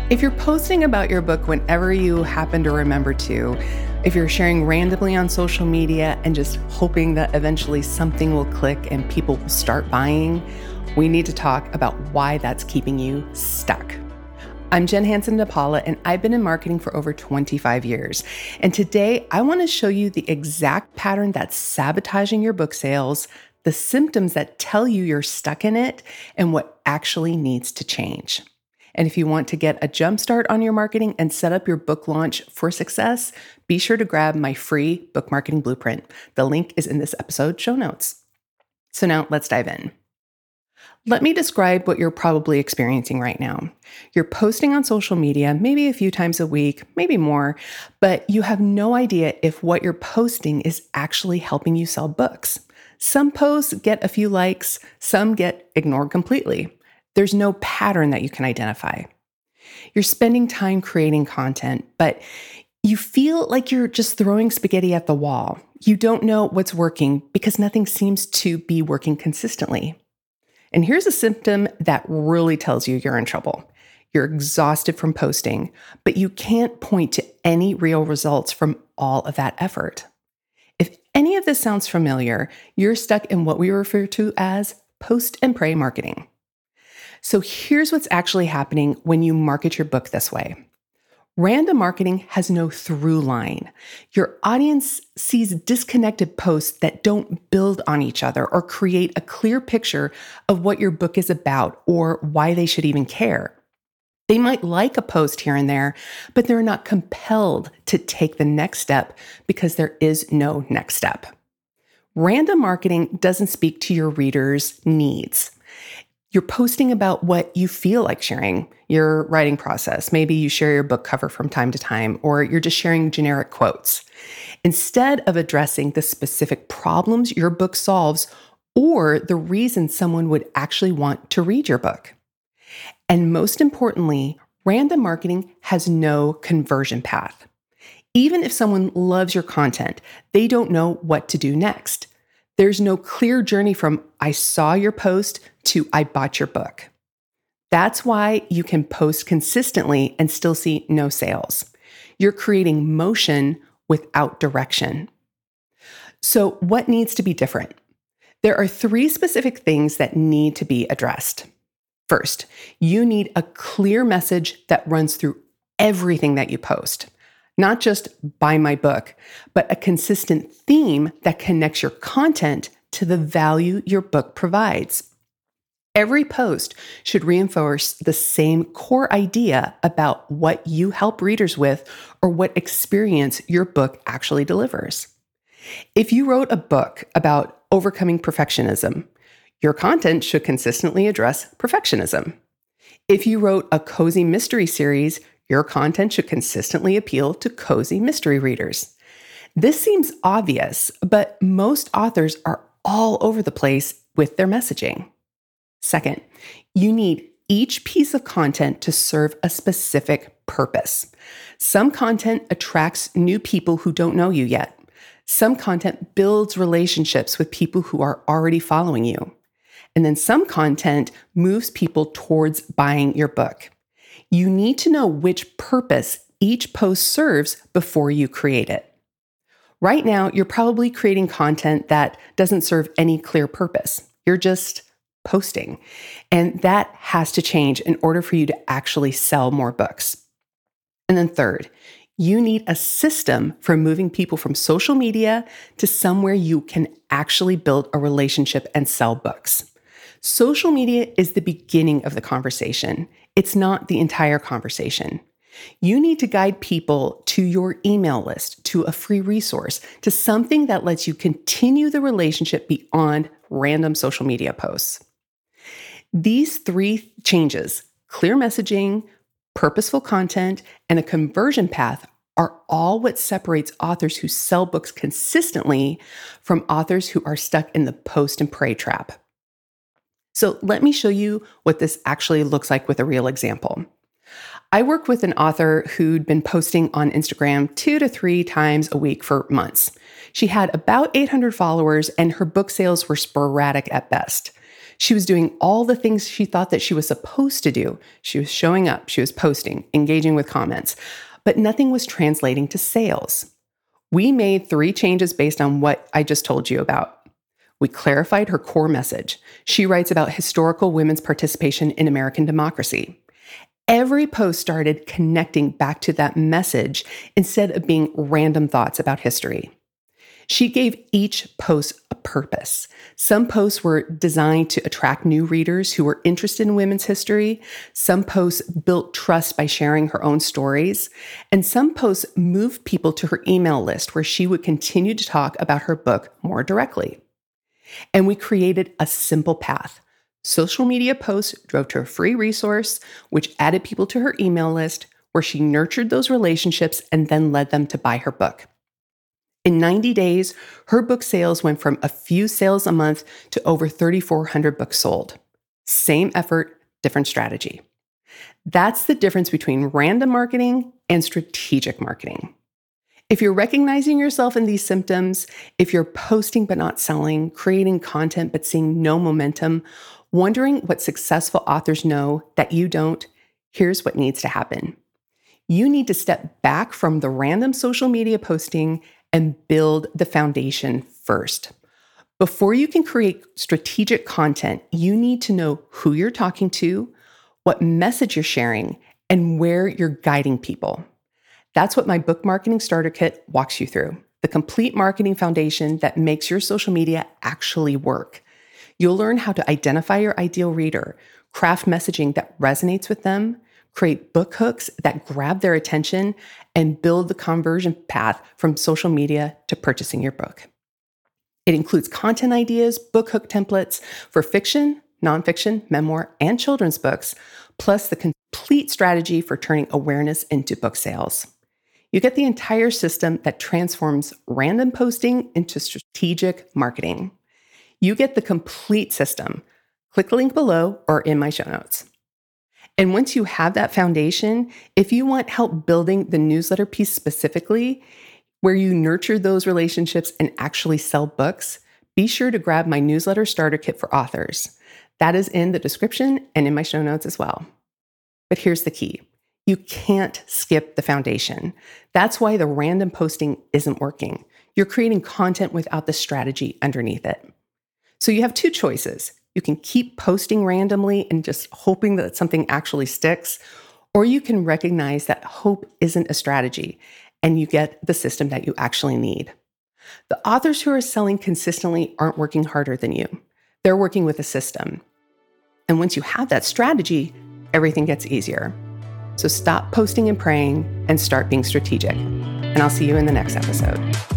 If you're posting about your book whenever you happen to remember to, if you're sharing randomly on social media and just hoping that eventually something will click and people will start buying, we need to talk about why that's keeping you stuck. I'm Jen Hansen DePaula, and I've been in marketing for over 25 years. And today I want to show you the exact pattern that's sabotaging your book sales, the symptoms that tell you you're stuck in it, and what actually needs to change. And if you want to get a jump start on your marketing and set up your book launch for success, be sure to grab my free book marketing blueprint. The link is in this episode show notes. So now let's dive in. Let me describe what you're probably experiencing right now. You're posting on social media, maybe a few times a week, maybe more, but you have no idea if what you're posting is actually helping you sell books. Some posts get a few likes, some get ignored completely. There's no pattern that you can identify. You're spending time creating content, but you feel like you're just throwing spaghetti at the wall. You don't know what's working because nothing seems to be working consistently. And here's a symptom that really tells you you're in trouble. You're exhausted from posting, but you can't point to any real results from all of that effort. If any of this sounds familiar, you're stuck in what we refer to as post and pray marketing. So here's what's actually happening when you market your book this way. Random marketing has no through line. Your audience sees disconnected posts that don't build on each other or create a clear picture of what your book is about or why they should even care. They might like a post here and there, but they're not compelled to take the next step because there is no next step. Random marketing doesn't speak to your readers' needs. You're posting about what you feel like sharing, your writing process. Maybe you share your book cover from time to time, or you're just sharing generic quotes. Instead of addressing the specific problems your book solves or the reason someone would actually want to read your book. And most importantly, random marketing has no conversion path. Even if someone loves your content, they don't know what to do next. There's no clear journey from I saw your post to I bought your book. That's why you can post consistently and still see no sales. You're creating motion without direction. So what needs to be different? There are 3 specific things that need to be addressed. First, you need a clear message that runs through everything that you post. Not just buy my book, but a consistent theme that connects your content to the value your book provides. Every post should reinforce the same core idea about what you help readers with or what experience your book actually delivers. If you wrote a book about overcoming perfectionism, your content should consistently address perfectionism. If you wrote a cozy mystery series, your content should consistently appeal to cozy mystery readers. This seems obvious, but most authors are all over the place with their messaging. Second, you need each piece of content to serve a specific purpose. Some content attracts new people who don't know you yet. Some content builds relationships with people who are already following you. And then some content moves people towards buying your book. You need to know which purpose each post serves before you create it. Right now, you're probably creating content that doesn't serve any clear purpose. You're just posting. And that has to change in order for you to actually sell more books. And then third, you need a system for moving people from social media to somewhere you can actually build a relationship and sell books. Social media is the beginning of the conversation. It's not the entire conversation. You need to guide people to your email list, to a free resource, to something that lets you continue the relationship beyond random social media posts. These 3 changes, clear messaging, purposeful content, and a conversion path, are all what separates authors who sell books consistently from authors who are stuck in the post and pray trap. So let me show you what this actually looks like with a real example. I worked with an author who'd been posting on Instagram 2 to 3 times a week for months. She had about 800 followers and her book sales were sporadic at best. She was doing all the things she thought that she was supposed to do. She was showing up, she was posting, engaging with comments, but nothing was translating to sales. We made 3 changes based on what I just told you about. We clarified her core message. She writes about historical women's participation in American democracy. Every post started connecting back to that message instead of being random thoughts about history. She gave each post a purpose. Some posts were designed to attract new readers who were interested in women's history. Some posts built trust by sharing her own stories. And some posts moved people to her email list where she would continue to talk about her book more directly. And we created a simple path. Social media posts drove to a free resource, which added people to her email list, where she nurtured those relationships and then led them to buy her book. In 90 days, her book sales went from a few sales a month to over 3,400 books sold. Same effort, different strategy. That's the difference between random marketing and strategic marketing. If you're recognizing yourself in these symptoms, if you're posting but not selling, creating content but seeing no momentum, wondering what successful authors know that you don't, here's what needs to happen. You need to step back from the random social media posting and build the foundation first. Before you can create strategic content, you need to know who you're talking to, what message you're sharing, and where you're guiding people. That's what my book marketing starter kit walks you through, the complete marketing foundation that makes your social media actually work. You'll learn how to identify your ideal reader, craft messaging that resonates with them, create book hooks that grab their attention, and build the conversion path from social media to purchasing your book. It includes content ideas, book hook templates for fiction, nonfiction, memoir, and children's books, plus the complete strategy for turning awareness into book sales. You get the entire system that transforms random posting into strategic marketing. You get the complete system. Click the link below or in my show notes. And once you have that foundation, if you want help building the newsletter piece specifically, where you nurture those relationships and actually sell books, be sure to grab my newsletter starter kit for authors. That is in the description and in my show notes as well. But here's the key. You can't skip the foundation. That's why the random posting isn't working. You're creating content without the strategy underneath it. So you have 2 choices. You can keep posting randomly and just hoping that something actually sticks, or you can recognize that hope isn't a strategy and you get the system that you actually need. The authors who are selling consistently aren't working harder than you. They're working with a system. And once you have that strategy, everything gets easier. So stop posting and praying and start being strategic. And I'll see you in the next episode.